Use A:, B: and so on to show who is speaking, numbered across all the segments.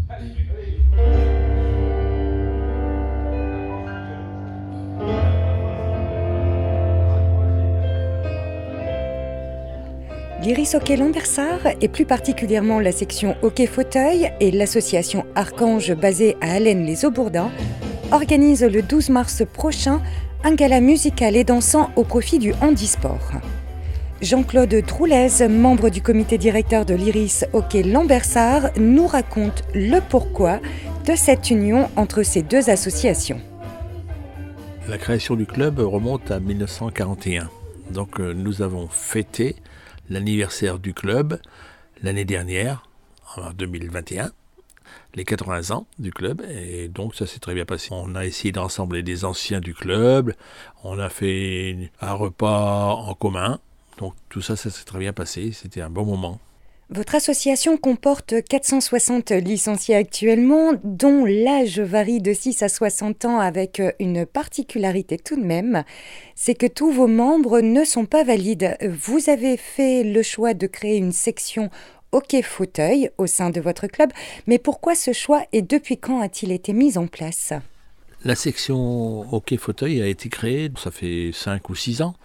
A: L'Iris Hockey Lambersart, et plus particulièrement la section hockey fauteuil et l'association Archange basée à Allennes-les-Aubourdins, organisent le 12 mars prochain un gala musical et dansant au profit du handisport. Jean-Claude Troulez, membre du comité directeur de l'Iris Hockey Lambersart, nous raconte le pourquoi de cette union entre ces deux associations.
B: La création du club remonte à 1941. Donc nous avons fêté l'anniversaire du club l'année dernière, en 2021, les 80 ans du club, et donc ça s'est très bien passé. On a essayé de rassembler des anciens du club, on a fait un repas en commun, donc tout ça s'est très bien passé, c'était un bon moment.
A: Votre association comporte 460 licenciés actuellement, dont l'âge varie de 6 à 60 ans avec une particularité tout de même, c'est que tous vos membres ne sont pas valides. Vous avez fait le choix de créer une section hockey fauteuil au sein de votre club, mais pourquoi ce choix et depuis quand a-t-il été mis en place ?
B: La section hockey fauteuil a été créée, ça fait 5 ou 6 ans,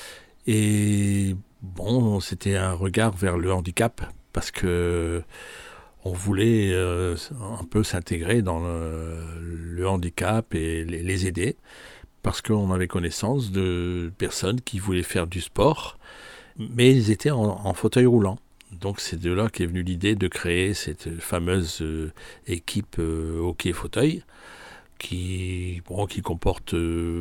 B: et bon, c'était un regard vers le handicap parce que on voulait un peu s'intégrer dans le handicap et les aider parce qu'on avait connaissance de personnes qui voulaient faire du sport, mais ils étaient en fauteuil roulant. Donc c'est de là qu'est venue l'idée de créer cette fameuse équipe hockey fauteuil qui comporte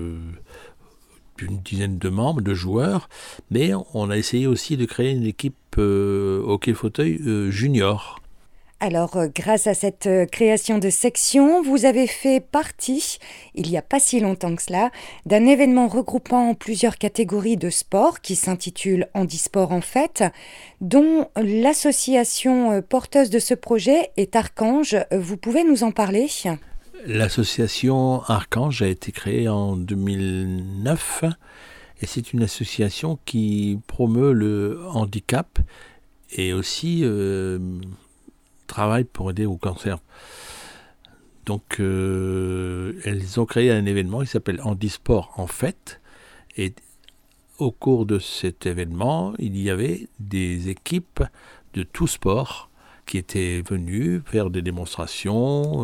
B: une dizaine de membres, de joueurs, mais on a essayé aussi de créer une équipe hockey fauteuil junior.
A: Alors, grâce à cette création de section, vous avez fait partie, il n'y a pas si longtemps que cela, d'un événement regroupant plusieurs catégories de sport qui s'intitule Handisport en fête, dont l'association porteuse de ce projet est Archange. Vous pouvez nous en parler ?
B: L'association Archange a été créée en 2009 et c'est une association qui promeut le handicap et aussi travaille pour aider au cancer. Donc elles ont créé un événement qui s'appelle Handisport en fête et au cours de cet événement, il y avait des équipes de tout sport qui étaient venus faire des démonstrations.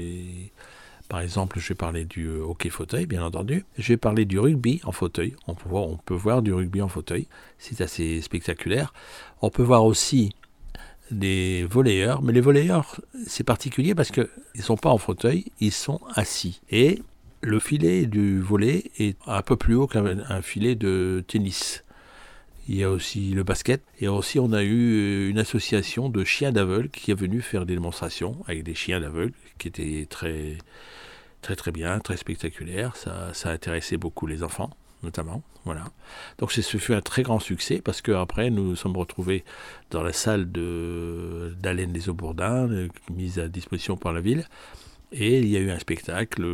B: Par exemple, je vais parler du hockey fauteuil, bien entendu. Je vais parler du rugby en fauteuil. On peut voir du rugby en fauteuil. C'est assez spectaculaire. On peut voir aussi des volleyeurs. Mais les volleyeurs, c'est particulier parce qu'ils ne sont pas en fauteuil, ils sont assis. Et le filet du volley est un peu plus haut qu'un filet de tennis. Il y a aussi le basket. Et aussi, on a eu une association de chiens d'aveugles qui est venue faire des démonstrations avec des chiens d'aveugles qui étaient très, très, très bien, très spectaculaires. Ça a intéressé beaucoup les enfants, notamment. Voilà. Donc, ce fut un très grand succès parce qu'après, nous nous sommes retrouvés dans la salle d'Allennes-les-Aubourdins, mise à disposition par la ville. Et il y a eu un spectacle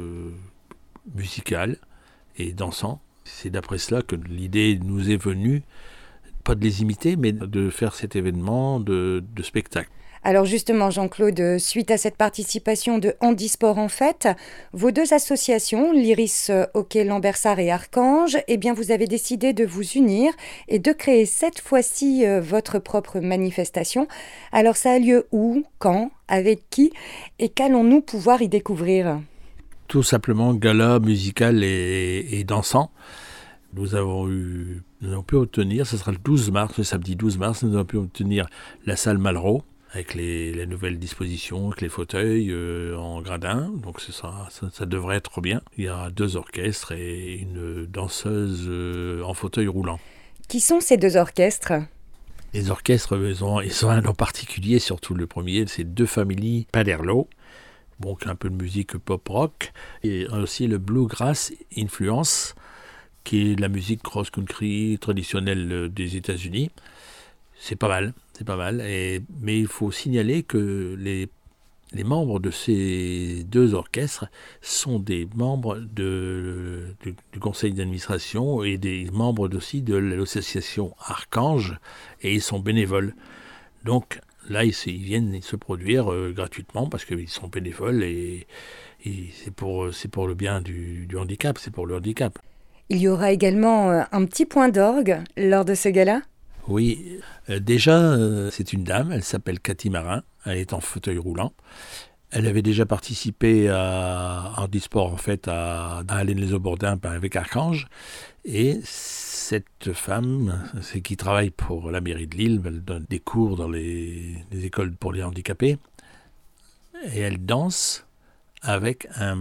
B: musical et dansant. C'est d'après cela que l'idée nous est venue, pas de les imiter, mais de faire cet événement de spectacle.
A: Alors justement, Jean-Claude, suite à cette participation de Handisport en fête, vos deux associations, l'Iris Hockey Lambersart et Archange, eh bien vous avez décidé de vous unir et de créer cette fois-ci votre propre manifestation. Alors ça a lieu où, quand, avec qui et qu'allons-nous pouvoir y découvrir ?
B: Tout simplement gala musical et dansant. Nous avons pu obtenir, ce sera le 12 mars, le samedi 12 mars, nous avons pu obtenir la salle Malraux avec les nouvelles dispositions, avec les fauteuils en gradin. Donc ça devrait être bien. Il y aura 2 orchestres et une danseuse en fauteuil roulant.
A: Qui sont ces 2 orchestres ?
B: Les orchestres, ils ont un nom particulier, surtout le premier, c'est 2 familles Paderlo. Donc un peu de musique pop-rock, et aussi le Bluegrass Influence, qui est la musique cross-country traditionnelle des États-Unis. C'est pas mal. Mais il faut signaler que les membres de ces 2 orchestres sont des membres du conseil d'administration et des membres aussi de l'association Archange, et ils sont bénévoles. Donc là, ils viennent se produire gratuitement parce qu'ils sont bénévoles et c'est pour le bien du handicap, c'est pour le handicap.
A: Il y aura également un petit point d'orgue lors de ce gala ?
B: Oui, déjà, c'est une dame, elle s'appelle Cathy Marin, elle est en fauteuil roulant. Elle avait déjà participé à Handisport, en fait, à Allennes-les-Aubourdins avec Archange. Et cette femme, c'est qui travaille pour la mairie de Lille, elle donne des cours dans les écoles pour les handicapés. Et elle danse avec un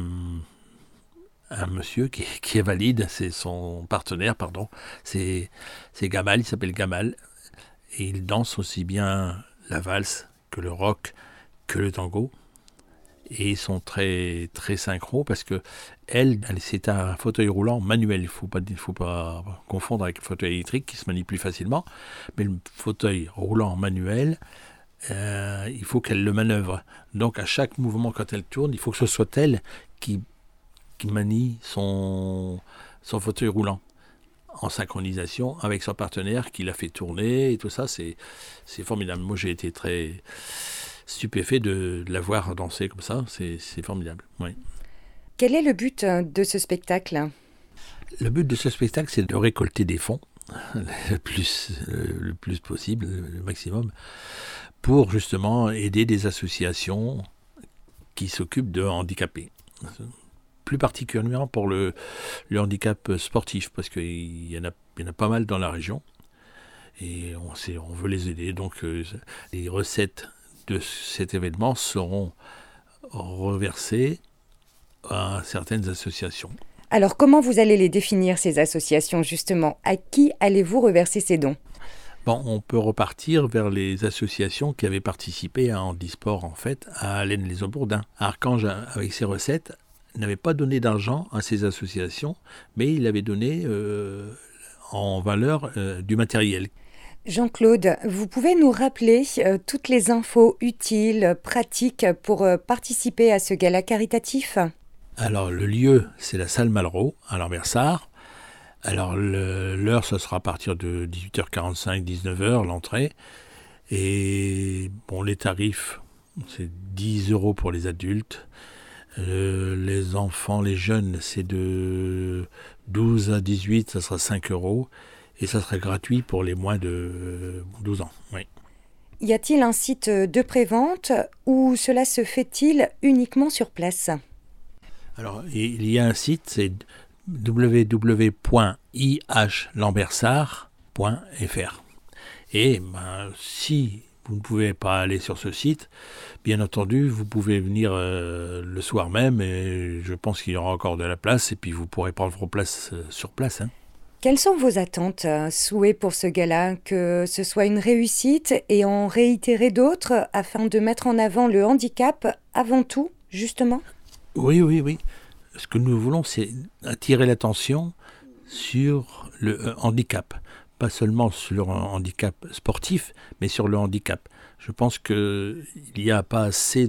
B: monsieur qui est valide, c'est son partenaire, c'est Gamal, il s'appelle Gamal. Et il danse aussi bien la valse que le rock, que le tango. Et ils sont très, très synchro parce que elle c'est un fauteuil roulant manuel. Il ne faut pas confondre avec le fauteuil électrique qui se manie plus facilement. Mais le fauteuil roulant manuel, il faut qu'elle le manœuvre. Donc à chaque mouvement, quand elle tourne, il faut que ce soit elle qui manie son fauteuil roulant en synchronisation avec son partenaire qui l'a fait tourner et tout ça. C'est formidable. Moi, j'ai été très stupéfait de la voir danser comme ça, c'est formidable. Oui.
A: Quel est le but de ce spectacle ?
B: Le but de ce spectacle, c'est de récolter des fonds, le plus possible, le maximum, pour justement aider des associations qui s'occupent de handicapés. Plus particulièrement pour le handicap sportif, parce qu'il y en a pas mal dans la région, et on veut les aider. Donc les recettes de cet événement seront reversés à certaines associations.
A: Alors comment vous allez les définir, ces associations justement ? À qui allez-vous reverser ces dons ?
B: Bon, on peut repartir vers les associations qui avaient participé à Handisport en fait, à Allennes-les-Aubourdins. Archange, avec ses recettes, n'avait pas donné d'argent à ces associations, mais il avait donné en valeur du matériel.
A: Jean-Claude, vous pouvez nous rappeler toutes les infos utiles, pratiques pour participer à ce gala caritatif ?
B: Alors, le lieu, c'est la salle Malraux, à Lambersart. Alors, l'heure, ce sera à partir de 18h45, 19h, l'entrée. Et bon, les tarifs, c'est 10 € pour les adultes. Les enfants, les jeunes, c'est de 12 à 18, ça sera 5 €. Et ça serait gratuit pour les moins de 12 ans. Oui.
A: Y a-t-il un site de prévente ou cela se fait-il uniquement sur place ?
B: Alors, il y a un site, c'est www.ihlambersart.fr. Et si vous ne pouvez pas aller sur ce site, bien entendu, vous pouvez venir le soir même et je pense qu'il y aura encore de la place et puis vous pourrez prendre vos places sur place.
A: Quelles sont vos attentes, souhaits pour ce gala ? Que ce soit une réussite et en réitérer d'autres afin de mettre en avant le handicap avant tout, justement ?
B: Oui. Ce que nous voulons, c'est attirer l'attention sur le handicap. Pas seulement sur le handicap sportif, mais sur le handicap. Je pense qu'il n'y a pas assez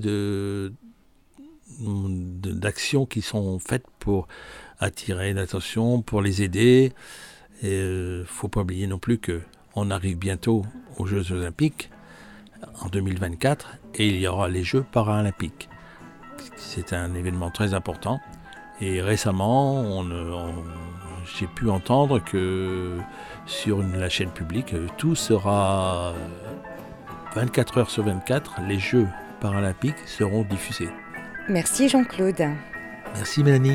B: d'actions qui sont faites pour attirer l'attention, pour les aider. Et faut pas oublier non plus qu'on arrive bientôt aux Jeux Olympiques en 2024 et il y aura les Jeux Paralympiques. C'est un événement très important. Et récemment, j'ai pu entendre que sur la chaîne publique, tout sera 24 heures sur 24, les Jeux Paralympiques seront diffusés.
A: Merci Jean-Claude.
B: Merci Mélanie.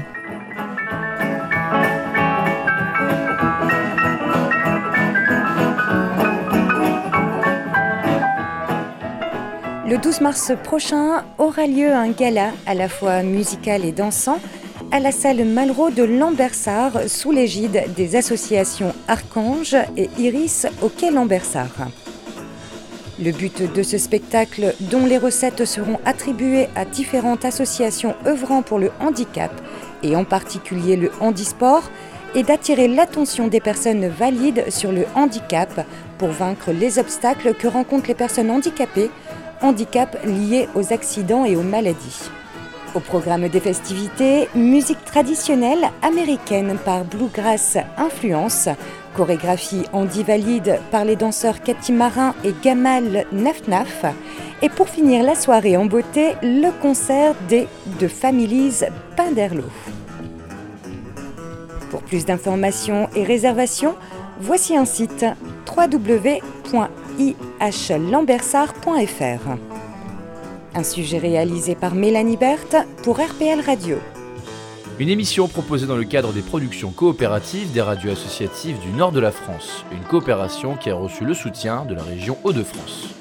A: Le 12 mars prochain aura lieu un gala à la fois musical et dansant à la salle Malraux de Lambersart sous l'égide des associations Archange et Iris au quai Lambersart. Le but de ce spectacle, dont les recettes seront attribuées à différentes associations œuvrant pour le handicap, et en particulier le handisport, est d'attirer l'attention des personnes valides sur le handicap pour vaincre les obstacles que rencontrent les personnes handicapées, handicap liés aux accidents et aux maladies. Au programme des festivités, musique traditionnelle américaine par Bluegrass Influence, chorégraphie handi valide par les danseurs Cathy Marin et Gamal Nafnaf, et pour finir la soirée en beauté, le concert des The Families Pinderlot. Pour plus d'informations et réservations, voici un site www.ihlambersart.fr. Un sujet réalisé par Mélanie Berthe pour RPL Radio.
C: Une émission proposée dans le cadre des productions coopératives des radios associatives du nord de la France. Une coopération qui a reçu le soutien de la région Hauts-de-France.